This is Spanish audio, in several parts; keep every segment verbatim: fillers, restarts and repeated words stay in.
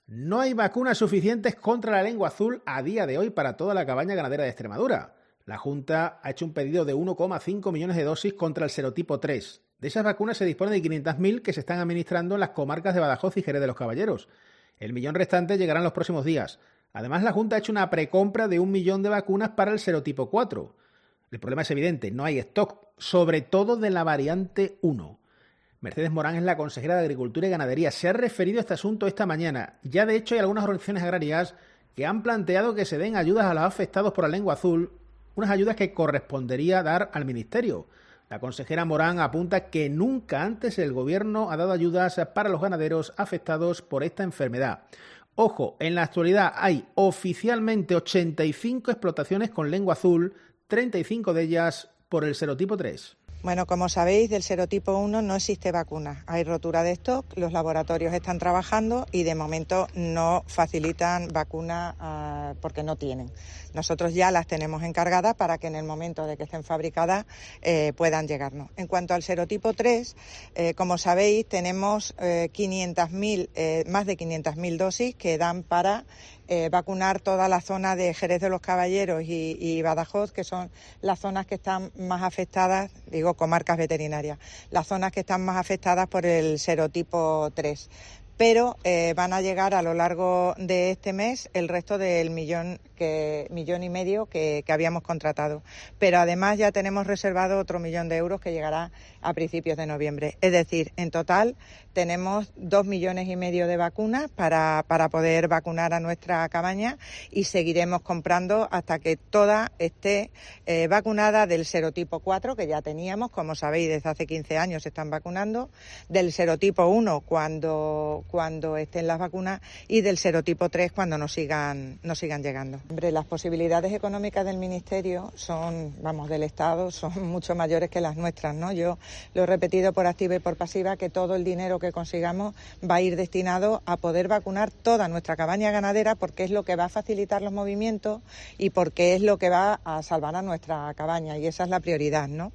No hay vacunas suficientes contra la lengua azul a día de hoy para toda la cabaña ganadera de Extremadura. La Junta ha hecho un pedido de uno coma cinco millones de dosis contra el serotipo tres. De esas vacunas se dispone de quinientas mil que se están administrando en las comarcas de Badajoz y Jerez de los Caballeros. El millón restante llegará en los próximos días. Además, la Junta ha hecho una precompra de un millón de vacunas para el serotipo cuatro. El problema es evidente, no hay stock, sobre todo de la variante uno. Mercedes Morán es la consejera de Agricultura y Ganadería. Se ha referido a este asunto esta mañana. Ya de hecho hay algunas organizaciones agrarias que han planteado que se den ayudas a los afectados por la lengua azul, unas ayudas que correspondería dar al Ministerio. La consejera Morán apunta que nunca antes el Gobierno ha dado ayudas para los ganaderos afectados por esta enfermedad. Ojo, en la actualidad hay oficialmente ochenta y cinco explotaciones con lengua azul, treinta y cinco de ellas por el serotipo tres. Bueno, como sabéis, del serotipo uno no existe vacuna. Hay rotura de stock, los laboratorios están trabajando y de momento no facilitan vacuna uh, porque no tienen. Nosotros ya las tenemos encargadas para que en el momento de que estén fabricadas eh, puedan llegarnos. En cuanto al serotipo tres, eh, como sabéis, tenemos eh, quinientas mil, eh, más de quinientas mil dosis que dan para Eh, vacunar toda la zona de Jerez de los Caballeros y, y Badajoz, que son las zonas que están más afectadas, digo, comarcas veterinarias, las zonas que están más afectadas por el serotipo tres. Pero eh, van a llegar a lo largo de este mes el resto del millón, que, millón y medio que, que habíamos contratado. Pero además ya tenemos reservado otro millón de euros que llegará a principios de noviembre. Es decir, en total tenemos dos millones y medio de vacunas para, para poder vacunar a nuestra cabaña y seguiremos comprando hasta que toda esté eh, vacunada del serotipo cuatro, que ya teníamos, como sabéis, desde hace quince años se están vacunando, del serotipo uno cuando... cuando estén las vacunas y del serotipo tres cuando nos sigan, nos sigan llegando. Hombre, las posibilidades económicas del Ministerio son, vamos, del Estado, son mucho mayores que las nuestras, ¿no? Yo lo he repetido por activa y por pasiva que todo el dinero que consigamos va a ir destinado a poder vacunar toda nuestra cabaña ganadera porque es lo que va a facilitar los movimientos y porque es lo que va a salvar a nuestra cabaña y esa es la prioridad, ¿no?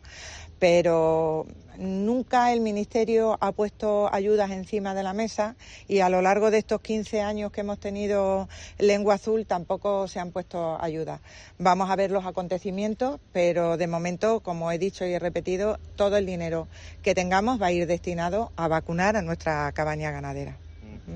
Pero nunca el Ministerio ha puesto ayudas encima de la mesa y a lo largo de estos quince años que hemos tenido lengua azul tampoco se han puesto ayudas. Vamos a ver los acontecimientos, pero de momento, como he dicho y he repetido, todo el dinero que tengamos va a ir destinado a vacunar a nuestra cabaña ganadera.